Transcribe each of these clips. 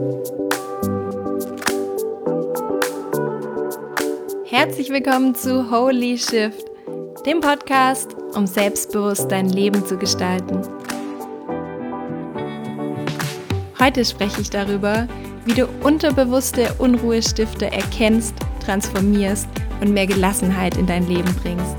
Herzlich willkommen zu Holy Shift, dem Podcast, um selbstbewusst dein Leben zu gestalten. Heute spreche ich darüber, wie du unterbewusste Unruhestifter erkennst, transformierst und mehr Gelassenheit in dein Leben bringst.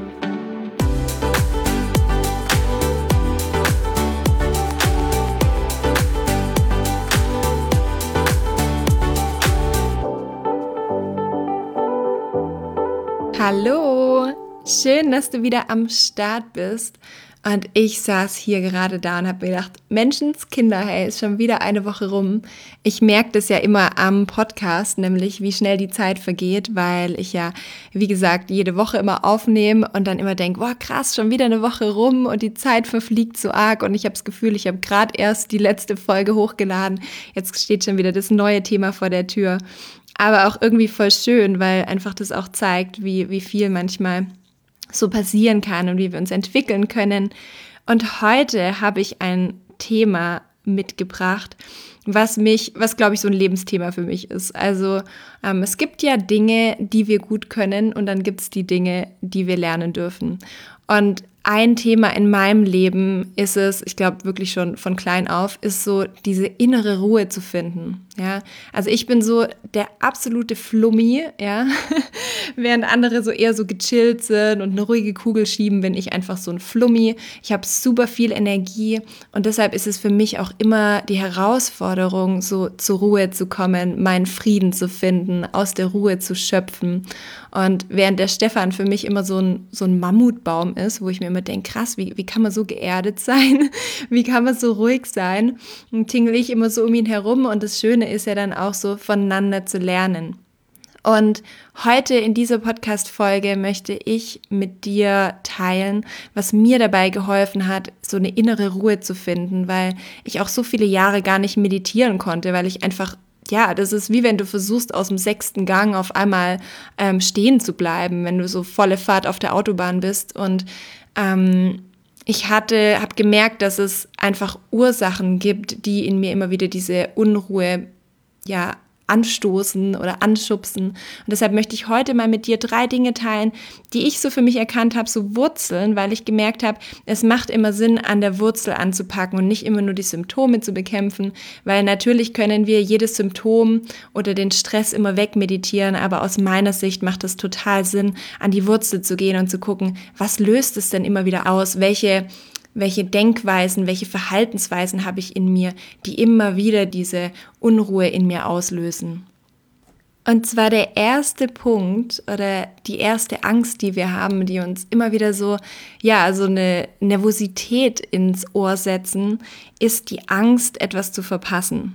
Hallo, schön, dass du wieder am Start bist. Und ich saß hier gerade da und habe mir gedacht, Menschenskinder, hey, ist schon wieder eine Woche rum. Ich merke das ja immer am Podcast, nämlich wie schnell die Zeit vergeht, weil ich ja, wie gesagt, jede Woche immer aufnehme und dann immer denke, boah krass, schon wieder eine Woche rum und die Zeit verfliegt so arg und ich habe das Gefühl, ich habe gerade erst die letzte Folge hochgeladen. Jetzt steht schon wieder das neue Thema vor der Tür. Aber auch irgendwie voll schön, weil einfach das auch zeigt, wie viel manchmal so passieren kann und wie wir uns entwickeln können. Und heute habe ich ein Thema mitgebracht, was glaube ich so ein Lebensthema für mich ist. Also es gibt ja Dinge, die wir gut können und dann gibt es die Dinge, die wir lernen dürfen. Und ein Thema in meinem Leben ist es, ich glaube wirklich schon von klein auf, ist so diese innere Ruhe zu finden. Ja, also ich bin so der absolute Flummi, ja, während andere so eher so gechillt sind und eine ruhige Kugel schieben, bin ich einfach so ein Flummi. Ich habe super viel Energie und deshalb ist es für mich auch immer die Herausforderung, so zur Ruhe zu kommen, meinen Frieden zu finden, aus der Ruhe zu schöpfen. Und während der Stefan für mich immer so ein Mammutbaum ist, wo ich mir immer denke, krass, wie kann man so geerdet sein? Wie kann man so ruhig sein? Und tingle ich immer so um ihn herum und das Schöne ist ja dann auch so, voneinander zu lernen. Und heute in dieser Podcast-Folge möchte ich mit dir teilen, was mir dabei geholfen hat, so eine innere Ruhe zu finden, weil ich auch so viele Jahre gar nicht meditieren konnte, weil ich einfach, ja, das ist wie wenn du versuchst, aus dem 6. Gang auf einmal stehen zu bleiben, wenn du so volle Fahrt auf der Autobahn bist. Und ich habe gemerkt, dass es einfach Ursachen gibt, die in mir immer wieder diese Unruhe, ja, anstoßen oder anschubsen. Und deshalb möchte ich heute mal mit dir 3 Dinge teilen, die ich so für mich erkannt habe, so Wurzeln, weil ich gemerkt habe, es macht immer Sinn, an der Wurzel anzupacken und nicht immer nur die Symptome zu bekämpfen, weil natürlich können wir jedes Symptom oder den Stress immer wegmeditieren, aber aus meiner Sicht macht es total Sinn, an die Wurzel zu gehen und zu gucken, was löst es denn immer wieder aus, welche Denkweisen, welche Verhaltensweisen habe ich in mir, die immer wieder diese Unruhe in mir auslösen. Und zwar der erste Punkt oder die erste Angst, die wir haben, die uns immer wieder so eine Nervosität ins Ohr setzen, ist die Angst, etwas zu verpassen.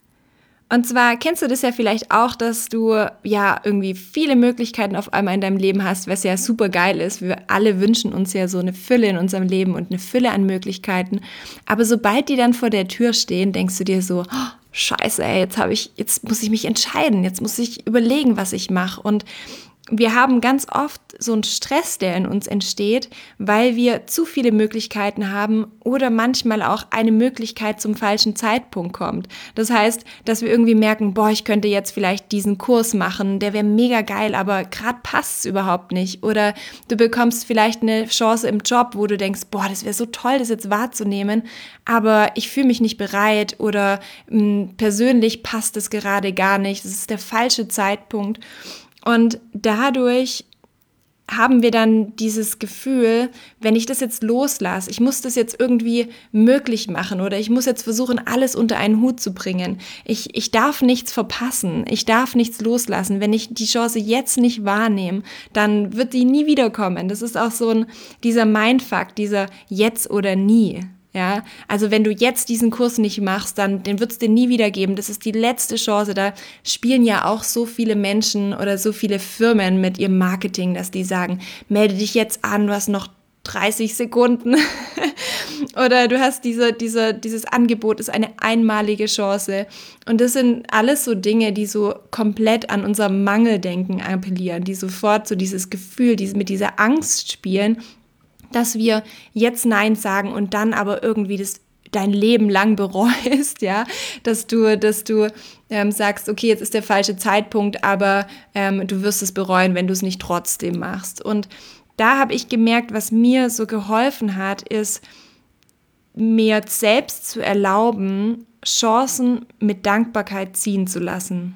Und zwar kennst du das ja vielleicht auch, dass du ja irgendwie viele Möglichkeiten auf einmal in deinem Leben hast, was ja super geil ist. Wir alle wünschen uns ja so eine Fülle in unserem Leben und eine Fülle an Möglichkeiten. Aber sobald die dann vor der Tür stehen, denkst du dir so, oh, Scheiße, ey, jetzt muss ich mich entscheiden, jetzt muss ich überlegen, was ich mache. Und wir haben ganz oft so einen Stress, der in uns entsteht, weil wir zu viele Möglichkeiten haben oder manchmal auch eine Möglichkeit zum falschen Zeitpunkt kommt. Das heißt, dass wir irgendwie merken, boah, ich könnte jetzt vielleicht diesen Kurs machen, der wäre mega geil, aber gerade passt es überhaupt nicht. Oder du bekommst vielleicht eine Chance im Job, wo du denkst, boah, das wäre so toll, das jetzt wahrzunehmen, aber ich fühle mich nicht bereit oder persönlich passt es gerade gar nicht, das ist der falsche Zeitpunkt. Und dadurch haben wir dann dieses Gefühl, wenn ich das jetzt loslasse, ich muss das jetzt irgendwie möglich machen oder ich muss jetzt versuchen, alles unter einen Hut zu bringen. Ich darf nichts verpassen, ich darf nichts loslassen. Wenn ich die Chance jetzt nicht wahrnehme, dann wird die nie wiederkommen. Das ist auch so dieser Mindfuck, dieser Jetzt oder Nie. Ja, also wenn du jetzt diesen Kurs nicht machst, dann den wird es dir nie wieder geben. Das ist die letzte Chance. Da spielen ja auch so viele Menschen oder so viele Firmen mit ihrem Marketing, dass die sagen, melde dich jetzt an, du hast noch 30 Sekunden oder du hast dieses Angebot, ist eine einmalige Chance. Und das sind alles so Dinge, die so komplett an unser Mangeldenken appellieren, die sofort so dieses Gefühl, mit dieser Angst spielen, dass wir jetzt Nein sagen und dann aber irgendwie dein Leben lang bereust, ja, dass du sagst, okay, jetzt ist der falsche Zeitpunkt, aber du wirst es bereuen, wenn du es nicht trotzdem machst. Und da habe ich gemerkt, was mir so geholfen hat, ist, mir selbst zu erlauben, Chancen mit Dankbarkeit ziehen zu lassen.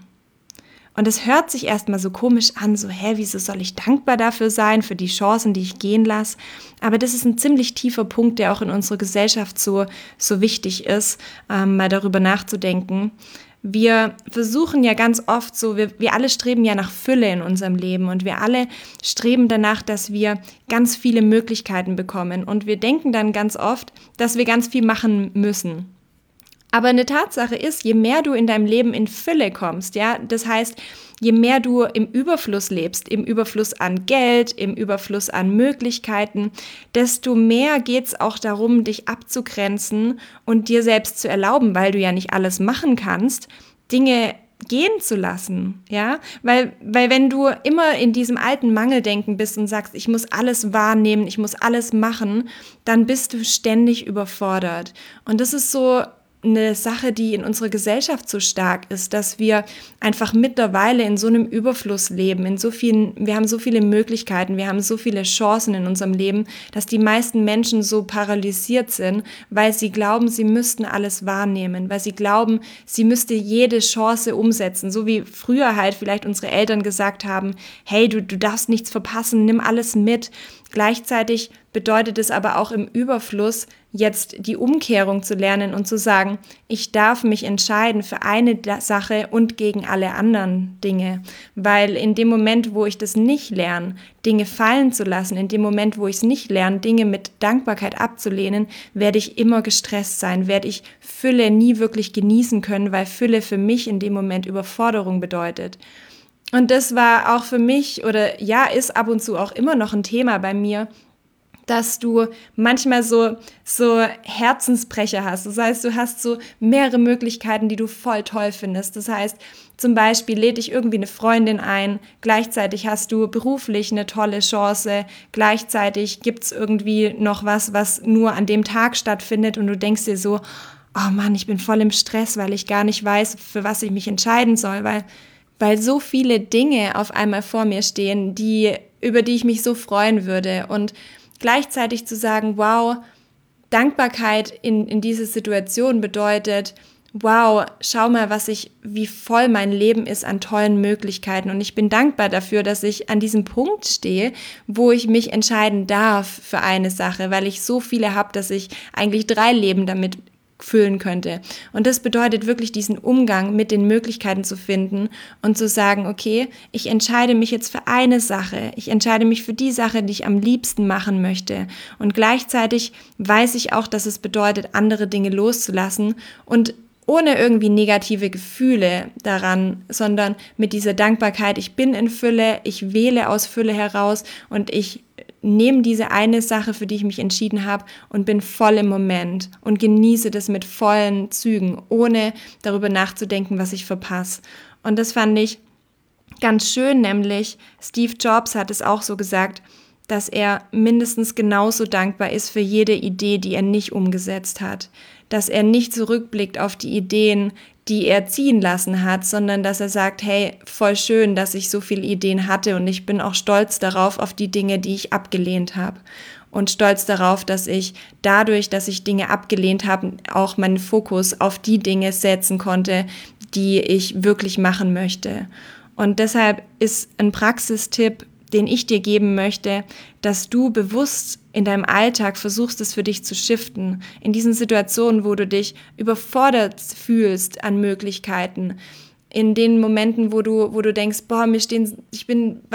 Und es hört sich erstmal so komisch an, so, wieso soll ich dankbar dafür sein, für die Chancen, die ich gehen lasse? Aber das ist ein ziemlich tiefer Punkt, der auch in unserer Gesellschaft so wichtig ist, mal darüber nachzudenken. Wir versuchen ja ganz oft so, wir alle streben ja nach Fülle in unserem Leben und wir alle streben danach, dass wir ganz viele Möglichkeiten bekommen. Und wir denken dann ganz oft, dass wir ganz viel machen müssen. Aber eine Tatsache ist, je mehr du in deinem Leben in Fülle kommst, ja, das heißt, je mehr du im Überfluss lebst, im Überfluss an Geld, im Überfluss an Möglichkeiten, desto mehr geht es auch darum, dich abzugrenzen und dir selbst zu erlauben, weil du ja nicht alles machen kannst, Dinge gehen zu lassen, ja, weil wenn du immer in diesem alten Mangeldenken bist und sagst, ich muss alles wahrnehmen, ich muss alles machen, dann bist du ständig überfordert. Und das ist so eine Sache, die in unserer Gesellschaft so stark ist, dass wir einfach mittlerweile in so einem Überfluss leben, wir haben so viele Möglichkeiten, wir haben so viele Chancen in unserem Leben, dass die meisten Menschen so paralysiert sind, weil sie glauben, sie müssten alles wahrnehmen, weil sie glauben, sie müsste jede Chance umsetzen, so wie früher halt vielleicht unsere Eltern gesagt haben, hey, du darfst nichts verpassen, nimm alles mit. Gleichzeitig bedeutet es aber auch im Überfluss, jetzt die Umkehrung zu lernen und zu sagen, ich darf mich entscheiden für eine Sache und gegen alle anderen Dinge. Weil in dem Moment, wo ich das nicht lerne, Dinge fallen zu lassen, in dem Moment, wo ich es nicht lerne, Dinge mit Dankbarkeit abzulehnen, werde ich immer gestresst sein, werde ich Fülle nie wirklich genießen können, weil Fülle für mich in dem Moment Überforderung bedeutet. Und das war auch für mich ist ab und zu auch immer noch ein Thema bei mir, dass du manchmal so Herzensbrecher hast. Das heißt, du hast so mehrere Möglichkeiten, die du voll toll findest. Das heißt, zum Beispiel lädt dich irgendwie eine Freundin ein, gleichzeitig hast du beruflich eine tolle Chance, gleichzeitig gibt's irgendwie noch was nur an dem Tag stattfindet und du denkst dir so, oh Mann, ich bin voll im Stress, weil ich gar nicht weiß, für was ich mich entscheiden soll, weil so viele Dinge auf einmal vor mir stehen, über die ich mich so freuen würde. Und gleichzeitig zu sagen, wow, Dankbarkeit in dieser Situation bedeutet, wow, schau mal, wie voll mein Leben ist an tollen Möglichkeiten. Und ich bin dankbar dafür, dass ich an diesem Punkt stehe, wo ich mich entscheiden darf für eine Sache, weil ich so viele habe, dass ich eigentlich 3 Leben damit füllen könnte. Und das bedeutet wirklich, diesen Umgang mit den Möglichkeiten zu finden und zu sagen, okay, ich entscheide mich jetzt für eine Sache. Ich entscheide mich für die Sache, die ich am liebsten machen möchte. Und gleichzeitig weiß ich auch, dass es bedeutet, andere Dinge loszulassen und ohne irgendwie negative Gefühle daran, sondern mit dieser Dankbarkeit, ich bin in Fülle, ich wähle aus Fülle heraus und ich nehme diese eine Sache, für die ich mich entschieden habe und bin voll im Moment und genieße das mit vollen Zügen, ohne darüber nachzudenken, was ich verpasse. Und das fand ich ganz schön, nämlich Steve Jobs hat es auch so gesagt, dass er mindestens genauso dankbar ist für jede Idee, die er nicht umgesetzt hat. Dass er nicht zurückblickt auf die Ideen, die er ziehen lassen hat, sondern dass er sagt, hey, voll schön, dass ich so viele Ideen hatte und ich bin auch stolz darauf, auf die Dinge, die ich abgelehnt habe. Und stolz darauf, dass ich dadurch, dass ich Dinge abgelehnt habe, auch meinen Fokus auf die Dinge setzen konnte, die ich wirklich machen möchte. Und deshalb ist ein Praxistipp, den ich dir geben möchte, dass du bewusst in deinem Alltag versuchst, es für dich zu shiften. In diesen Situationen, wo du dich überfordert fühlst an Möglichkeiten, in den Momenten, wo du denkst, ich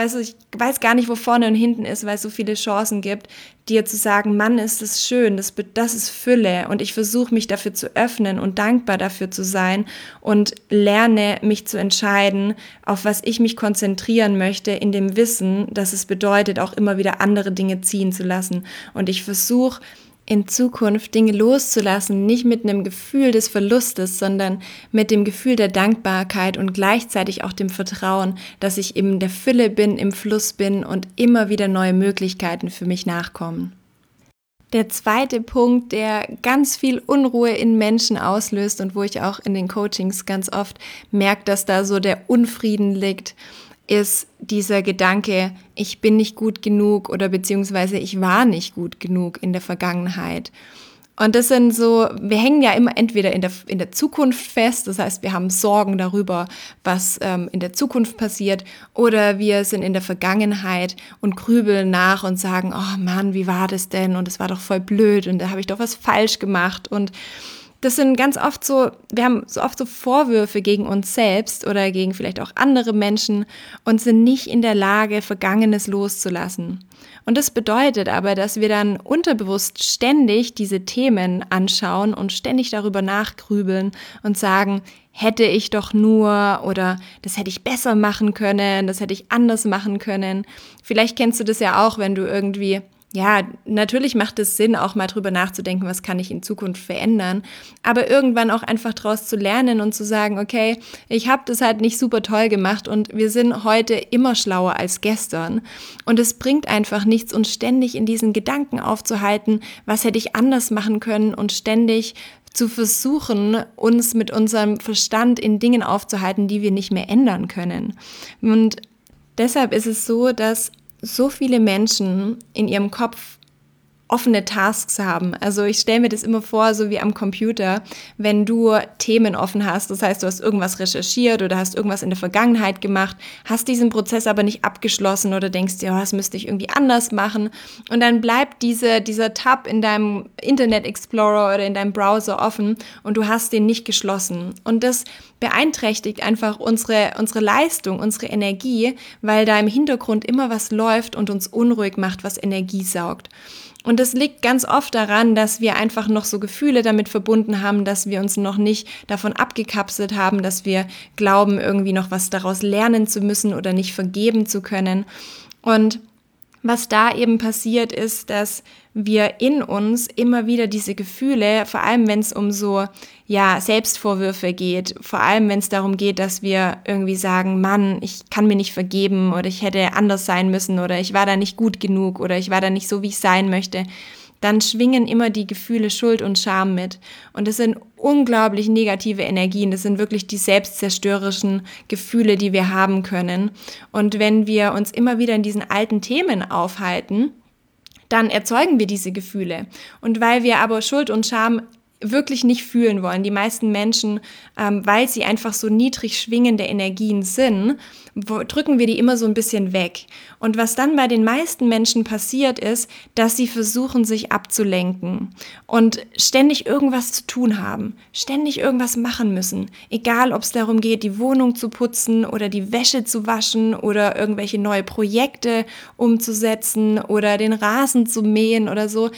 weiß gar nicht, wo vorne und hinten ist, weil es so viele Chancen gibt, dir zu sagen, Mann, ist das schön, das ist Fülle und ich versuche mich dafür zu öffnen und dankbar dafür zu sein und lerne mich zu entscheiden, auf was ich mich konzentrieren möchte, in dem Wissen, dass es bedeutet, auch immer wieder andere Dinge ziehen zu lassen. Und ich versuche in Zukunft Dinge loszulassen, nicht mit einem Gefühl des Verlustes, sondern mit dem Gefühl der Dankbarkeit und gleichzeitig auch dem Vertrauen, dass ich in der Fülle bin, im Fluss bin und immer wieder neue Möglichkeiten für mich nachkommen. Der zweite Punkt, der ganz viel Unruhe in Menschen auslöst und wo ich auch in den Coachings ganz oft merke, dass da so der Unfrieden liegt, ist dieser Gedanke, ich bin nicht gut genug oder beziehungsweise ich war nicht gut genug in der Vergangenheit. Und das sind so, wir hängen ja immer entweder in der Zukunft fest, das heißt, wir haben Sorgen darüber, was in der Zukunft passiert, oder wir sind in der Vergangenheit und grübeln nach und sagen, oh Mann, wie war das denn? Und es war doch voll blöd und da habe ich doch was falsch gemacht. Und das sind ganz oft so, wir haben so oft so Vorwürfe gegen uns selbst oder gegen vielleicht auch andere Menschen und sind nicht in der Lage, Vergangenes loszulassen. Und das bedeutet aber, dass wir dann unterbewusst ständig diese Themen anschauen und ständig darüber nachgrübeln und sagen, hätte ich doch nur oder das hätte ich besser machen können, das hätte ich anders machen können. Vielleicht kennst du das ja auch, wenn du irgendwie, ja, natürlich macht es Sinn, auch mal drüber nachzudenken, was kann ich in Zukunft verändern, aber irgendwann auch einfach daraus zu lernen und zu sagen, okay, ich habe das halt nicht super toll gemacht und wir sind heute immer schlauer als gestern und es bringt einfach nichts, uns ständig in diesen Gedanken aufzuhalten, was hätte ich anders machen können und ständig zu versuchen, uns mit unserem Verstand in Dingen aufzuhalten, die wir nicht mehr ändern können. Und deshalb ist es so, dass so viele Menschen in ihrem Kopf offene Tasks haben. Also ich stelle mir das immer vor, so wie am Computer, wenn du Themen offen hast, das heißt, du hast irgendwas recherchiert oder hast irgendwas in der Vergangenheit gemacht, hast diesen Prozess aber nicht abgeschlossen oder denkst dir, oh, das müsste ich irgendwie anders machen und dann bleibt dieser Tab in deinem Internet Explorer oder in deinem Browser offen und du hast den nicht geschlossen und das beeinträchtigt einfach unsere Leistung, unsere Energie, weil da im Hintergrund immer was läuft und uns unruhig macht, was Energie saugt. Und das liegt ganz oft daran, dass wir einfach noch so Gefühle damit verbunden haben, dass wir uns noch nicht davon abgekapselt haben, dass wir glauben, irgendwie noch was daraus lernen zu müssen oder nicht vergeben zu können. Und was da eben passiert ist, dass wir in uns immer wieder diese Gefühle, vor allem wenn es um so Selbstvorwürfe geht, vor allem wenn es darum geht, dass wir irgendwie sagen, Mann, ich kann mir nicht vergeben oder ich hätte anders sein müssen oder ich war da nicht gut genug oder ich war da nicht so, wie ich sein möchte, dann schwingen immer die Gefühle Schuld und Scham mit. Und das sind unglaublich negative Energien. Das sind wirklich die selbstzerstörerischen Gefühle, die wir haben können. Und wenn wir uns immer wieder in diesen alten Themen aufhalten, dann erzeugen wir diese Gefühle. Und weil wir aber Schuld und Scham wirklich nicht fühlen wollen, die meisten Menschen, weil sie einfach so niedrig schwingende Energien sind, drücken wir die immer so ein bisschen weg. Und was dann bei den meisten Menschen passiert ist, dass sie versuchen, sich abzulenken und ständig irgendwas zu tun haben, ständig irgendwas machen müssen. Egal, ob es darum geht, die Wohnung zu putzen oder die Wäsche zu waschen oder irgendwelche neue Projekte umzusetzen oder den Rasen zu mähen oder so.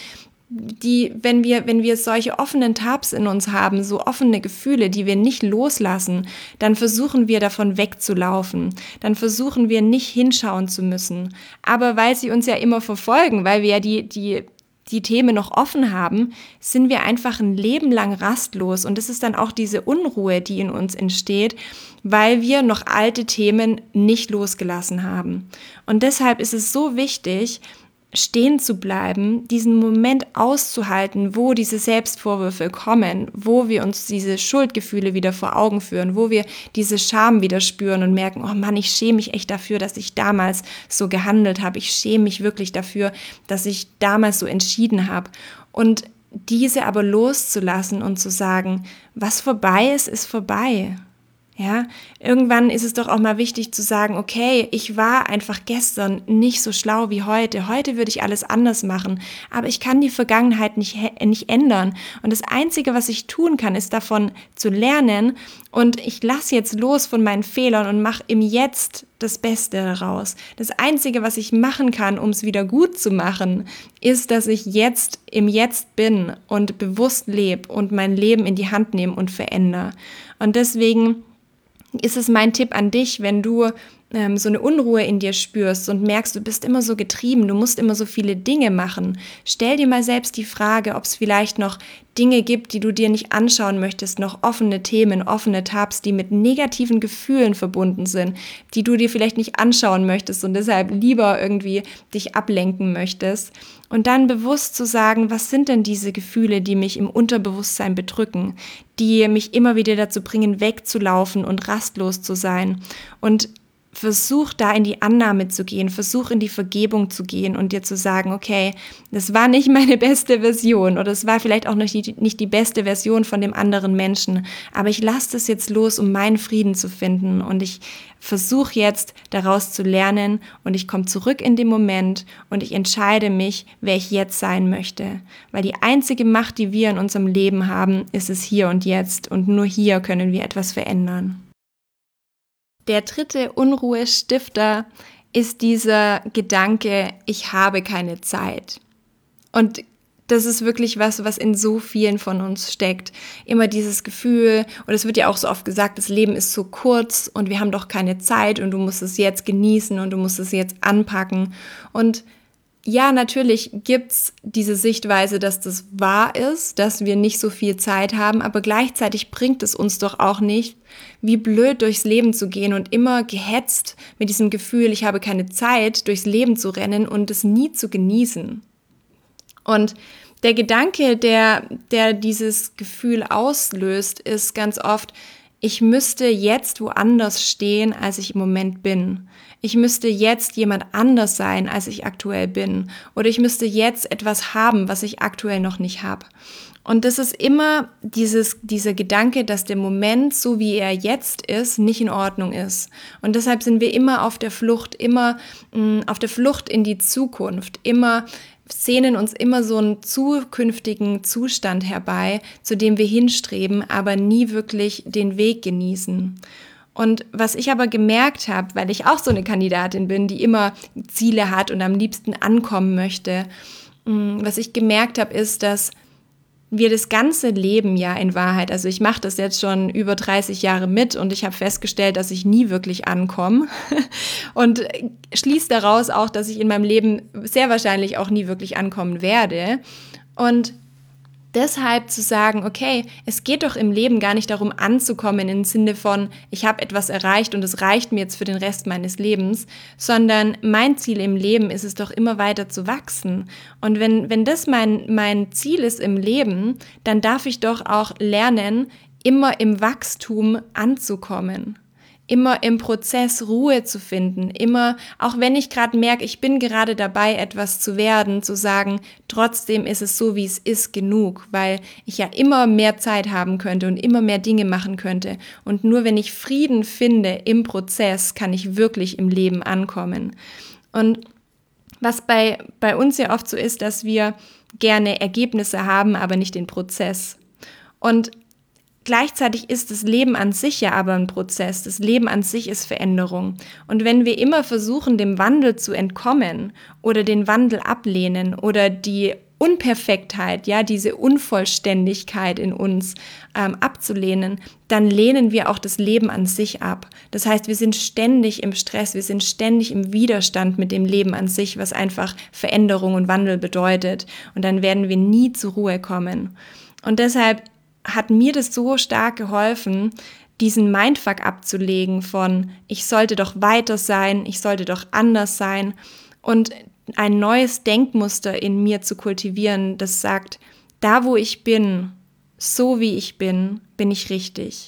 Wenn wir solche offenen Tabs in uns haben, so offene Gefühle, die wir nicht loslassen, dann versuchen wir davon wegzulaufen. Dann versuchen wir nicht hinschauen zu müssen. Aber weil sie uns ja immer verfolgen, weil wir ja die Themen noch offen haben, sind wir einfach ein Leben lang rastlos. Und das ist dann auch diese Unruhe, die in uns entsteht, weil wir noch alte Themen nicht losgelassen haben. Und deshalb ist es so wichtig, stehen zu bleiben, diesen Moment auszuhalten, wo diese Selbstvorwürfe kommen, wo wir uns diese Schuldgefühle wieder vor Augen führen, wo wir diese Scham wieder spüren und merken, oh Mann, ich schäme mich echt dafür, dass ich damals so gehandelt habe. Ich schäme mich wirklich dafür, dass ich damals so entschieden habe. Und diese aber loszulassen und zu sagen, was vorbei ist, ist vorbei. Ja, irgendwann ist es doch auch mal wichtig zu sagen, okay, ich war einfach gestern nicht so schlau wie heute. Heute würde ich alles anders machen, aber ich kann die Vergangenheit nicht ändern. Und das Einzige, was ich tun kann, ist davon zu lernen und ich lasse jetzt los von meinen Fehlern und mache im Jetzt das Beste daraus. Das Einzige, was ich machen kann, um es wieder gut zu machen, ist, dass ich jetzt im Jetzt bin und bewusst lebe und mein Leben in die Hand nehme und verändere. Und deswegen ist es mein Tipp an dich, wenn du so eine Unruhe in dir spürst und merkst, du bist immer so getrieben, du musst immer so viele Dinge machen, stell dir mal selbst die Frage, ob es vielleicht noch Dinge gibt, die du dir nicht anschauen möchtest, noch offene Themen, offene Tabs, die mit negativen Gefühlen verbunden sind, die du dir vielleicht nicht anschauen möchtest und deshalb lieber irgendwie dich ablenken möchtest. Und dann bewusst zu sagen, was sind denn diese Gefühle, die mich im Unterbewusstsein bedrücken, die mich immer wieder dazu bringen, wegzulaufen und rastlos zu sein. Und versuch da in die Annahme zu gehen, versuch in die Vergebung zu gehen und dir zu sagen, okay, das war nicht meine beste Version oder es war vielleicht auch nicht die beste Version von dem anderen Menschen, aber ich lasse das jetzt los, um meinen Frieden zu finden und ich versuche jetzt daraus zu lernen und ich komme zurück in den Moment und ich entscheide mich, wer ich jetzt sein möchte, weil die einzige Macht, die wir in unserem Leben haben, ist es hier und jetzt und nur hier können wir etwas verändern. Der dritte Unruhestifter ist dieser Gedanke, ich habe keine Zeit. Und das ist wirklich was in so vielen von uns steckt. Immer dieses Gefühl, und es wird ja auch so oft gesagt, das Leben ist so kurz und wir haben doch keine Zeit und du musst es jetzt genießen und du musst es jetzt anpacken. Und ja, natürlich gibt's diese Sichtweise, dass das wahr ist, dass wir nicht so viel Zeit haben, aber gleichzeitig bringt es uns doch auch nicht, wie blöd durchs Leben zu gehen und immer gehetzt mit diesem Gefühl, ich habe keine Zeit, durchs Leben zu rennen und es nie zu genießen. Und der Gedanke, der dieses Gefühl auslöst, ist ganz oft, ich müsste jetzt woanders stehen, als ich im Moment bin. Ich müsste jetzt jemand anders sein, als ich aktuell bin. Oder ich müsste jetzt etwas haben, was ich aktuell noch nicht habe. Und das ist immer dieser Gedanke, dass der Moment, so wie er jetzt ist, nicht in Ordnung ist. Und deshalb sind wir immer auf der Flucht, immer auf der Flucht in die Zukunft, sehnen uns immer so einen zukünftigen Zustand herbei, zu dem wir hinstreben, aber nie wirklich den Weg genießen. Und was ich aber gemerkt habe, weil ich auch so eine Kandidatin bin, die immer Ziele hat und am liebsten ankommen möchte, was ich gemerkt habe, ist, dass wir das ganze Leben ja in Wahrheit, also ich mache das jetzt schon über 30 Jahre mit und ich habe festgestellt, dass ich nie wirklich ankomme und schließe daraus auch, dass ich in meinem Leben sehr wahrscheinlich auch nie wirklich ankommen werde. Und deshalb zu sagen, okay, es geht doch im Leben gar nicht darum anzukommen im Sinne von, ich habe etwas erreicht und es reicht mir jetzt für den Rest meines Lebens, sondern mein Ziel im Leben ist es doch immer weiter zu wachsen. Und wenn das mein Ziel ist im Leben, dann darf ich doch auch lernen, immer im Wachstum anzukommen. Immer im Prozess Ruhe zu finden, immer, auch wenn ich gerade merke, ich bin gerade dabei, etwas zu werden, zu sagen, trotzdem ist es so, wie es ist, genug, weil ich ja immer mehr Zeit haben könnte und immer mehr Dinge machen könnte. Und nur wenn ich Frieden finde im Prozess, kann ich wirklich im Leben ankommen. Und was bei uns ja oft so ist, dass wir gerne Ergebnisse haben, aber nicht den Prozess. Und gleichzeitig ist das Leben an sich ja aber ein Prozess. Das Leben an sich ist Veränderung. Und wenn wir immer versuchen, dem Wandel zu entkommen oder den Wandel ablehnen oder die Unperfektheit, ja, diese Unvollständigkeit in uns abzulehnen, dann lehnen wir auch das Leben an sich ab. Das heißt, wir sind ständig im Stress, wir sind ständig im Widerstand mit dem Leben an sich, was einfach Veränderung und Wandel bedeutet. Und dann werden wir nie zur Ruhe kommen. Und deshalb hat mir das so stark geholfen, diesen Mindfuck abzulegen von, ich sollte doch weiter sein, ich sollte doch anders sein und ein neues Denkmuster in mir zu kultivieren, das sagt, da wo ich bin, so wie ich bin, bin ich richtig.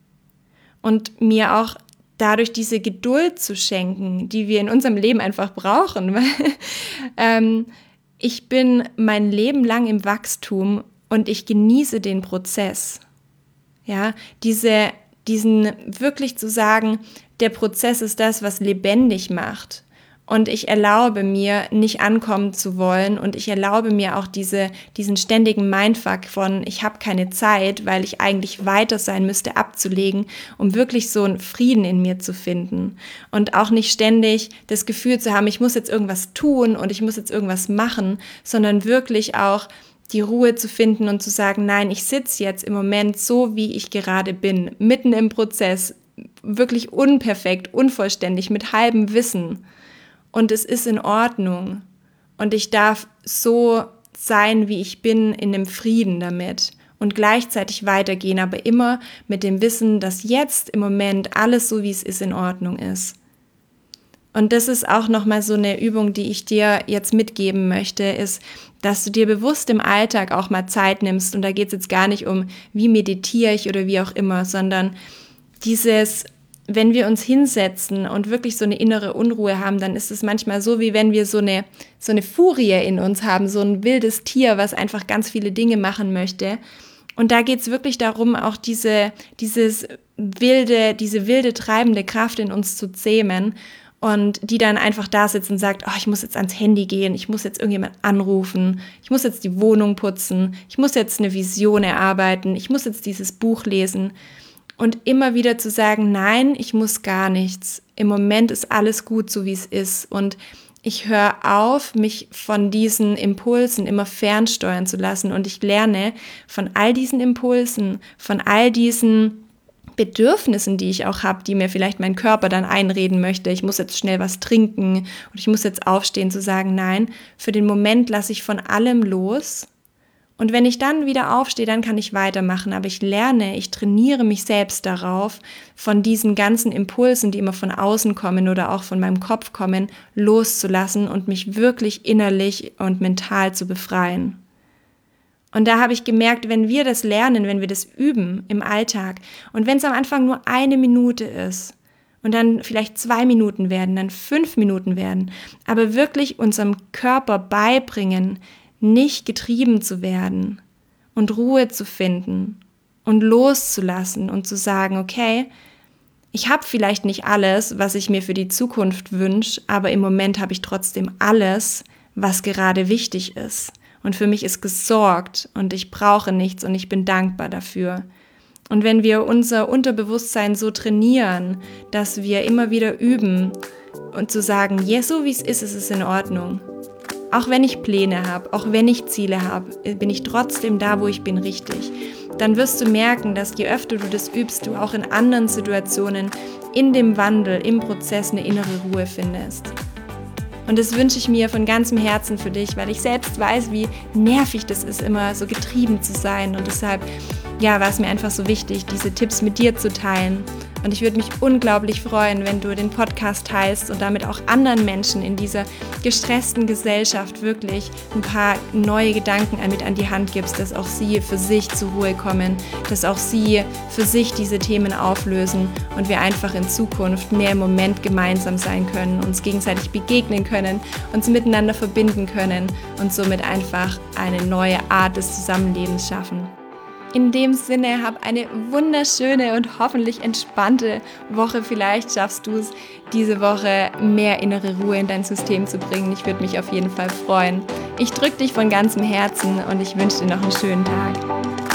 Und mir auch dadurch diese Geduld zu schenken, die wir in unserem Leben einfach brauchen, weil ich bin mein Leben lang im Wachstum und ich genieße den Prozess. Ja, diesen wirklich zu sagen, der Prozess ist das, was lebendig macht. Und ich erlaube mir, nicht ankommen zu wollen und ich erlaube mir auch diesen ständigen Mindfuck von, ich habe keine Zeit, weil ich eigentlich weiter sein müsste, abzulegen, um wirklich so einen Frieden in mir zu finden. Und auch nicht ständig das Gefühl zu haben, ich muss jetzt irgendwas tun und ich muss jetzt irgendwas machen, sondern wirklich auch die Ruhe zu finden und zu sagen, nein, ich sitze jetzt im Moment so, wie ich gerade bin, mitten im Prozess, wirklich unperfekt, unvollständig, mit halbem Wissen. Und es ist in Ordnung. Und ich darf so sein, wie ich bin, in dem Frieden damit. Und gleichzeitig weitergehen, aber immer mit dem Wissen, dass jetzt im Moment alles so, wie es ist, in Ordnung ist. Und das ist auch nochmal so eine Übung, die ich dir jetzt mitgeben möchte, ist, dass du dir bewusst im Alltag auch mal Zeit nimmst. Und da geht es jetzt gar nicht um, wie meditiere ich oder wie auch immer, sondern dieses, wenn wir uns hinsetzen und wirklich so eine innere Unruhe haben, dann ist es manchmal so, wie wenn wir so eine Furie in uns haben, so ein wildes Tier, was einfach ganz viele Dinge machen möchte. Und da geht es wirklich darum, auch diese wilde treibende Kraft in uns zu zähmen und die dann einfach da sitzt und sagt, oh, ich muss jetzt ans Handy gehen, ich muss jetzt irgendjemand anrufen, ich muss jetzt die Wohnung putzen, ich muss jetzt eine Vision erarbeiten, ich muss jetzt dieses Buch lesen. Und immer wieder zu sagen, nein, ich muss gar nichts. Im Moment ist alles gut, so wie es ist. Und ich höre auf, mich von diesen Impulsen immer fernsteuern zu lassen. Und ich lerne von all diesen Impulsen, von all diesen Bedürfnissen, die ich auch habe, die mir vielleicht mein Körper dann einreden möchte. Ich muss jetzt schnell was trinken und ich muss jetzt aufstehen, zu sagen, nein, für den Moment lasse ich von allem los. Und wenn ich dann wieder aufstehe, dann kann ich weitermachen. Aber ich trainiere mich selbst darauf, von diesen ganzen Impulsen, die immer von außen kommen oder auch von meinem Kopf kommen, loszulassen und mich wirklich innerlich und mental zu befreien. Und da habe ich gemerkt, wenn wir das lernen, wenn wir das üben im Alltag und wenn es am Anfang nur 1 Minute ist und dann vielleicht 2 Minuten werden, dann 5 Minuten werden, aber wirklich unserem Körper beibringen, nicht getrieben zu werden und Ruhe zu finden und loszulassen und zu sagen, okay, ich habe vielleicht nicht alles, was ich mir für die Zukunft wünsche, aber im Moment habe ich trotzdem alles, was gerade wichtig ist. Und für mich ist gesorgt und ich brauche nichts und ich bin dankbar dafür. Und wenn wir unser Unterbewusstsein so trainieren, dass wir immer wieder üben und zu sagen, ja, so wie es ist in Ordnung. Auch wenn ich Pläne habe, auch wenn ich Ziele habe, bin ich trotzdem da, wo ich bin, richtig. Dann wirst du merken, dass je öfter du das übst, du auch in anderen Situationen, in dem Wandel, im Prozess eine innere Ruhe findest. Und das wünsche ich mir von ganzem Herzen für dich, weil ich selbst weiß, wie nervig das ist, immer so getrieben zu sein. Und deshalb, ja, war es mir einfach so wichtig, diese Tipps mit dir zu teilen. Und ich würde mich unglaublich freuen, wenn du den Podcast teilst und damit auch anderen Menschen in dieser gestressten Gesellschaft wirklich ein paar neue Gedanken mit an die Hand gibst, dass auch sie für sich zur Ruhe kommen, dass auch sie für sich diese Themen auflösen und wir einfach in Zukunft mehr im Moment gemeinsam sein können, uns gegenseitig begegnen können, uns miteinander verbinden können und somit einfach eine neue Art des Zusammenlebens schaffen. In dem Sinne, hab eine wunderschöne und hoffentlich entspannte Woche. Vielleicht schaffst du es, diese Woche mehr innere Ruhe in dein System zu bringen. Ich würde mich auf jeden Fall freuen. Ich drücke dich von ganzem Herzen und ich wünsche dir noch einen schönen Tag.